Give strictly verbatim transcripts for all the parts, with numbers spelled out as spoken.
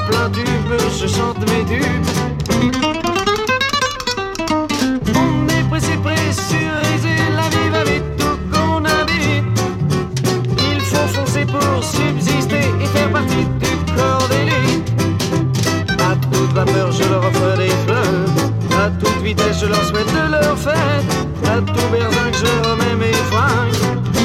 plein tube, je chante mes tubes. On est pressé, pressurisé, la vie va vite tout qu'on habite. Il faut foncer pour subsister et faire partie du corps d'élite. À toute vapeur je leur offre des fleurs, à toute vitesse je leur souhaite de leur fête, à tout berzinc je remets mes fringues.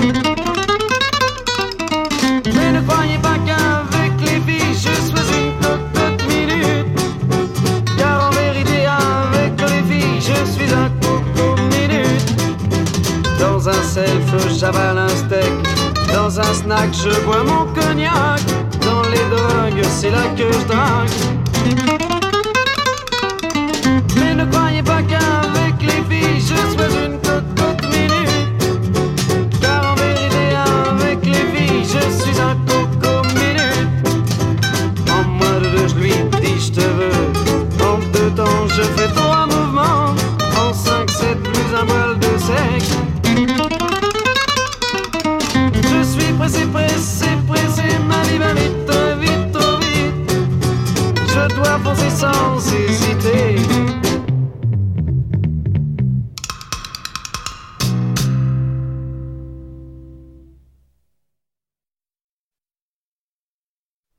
Mais ne croyez pas qu'avec les filles je sois une cocotte minute, car en vérité avec les filles je suis un coco minute. Dans un self j'avale un steak, dans un snack je bois mon cognac, dans les drogues c'est là que je drague. Mais ne croyez pas qu'avec les filles je sois une cocotte minute, car en vérité avec les filles je suis un coco minute. En moins de deux je lui dis je te veux, en deux temps je fais trois mouvements, en cinq sept plus un voile de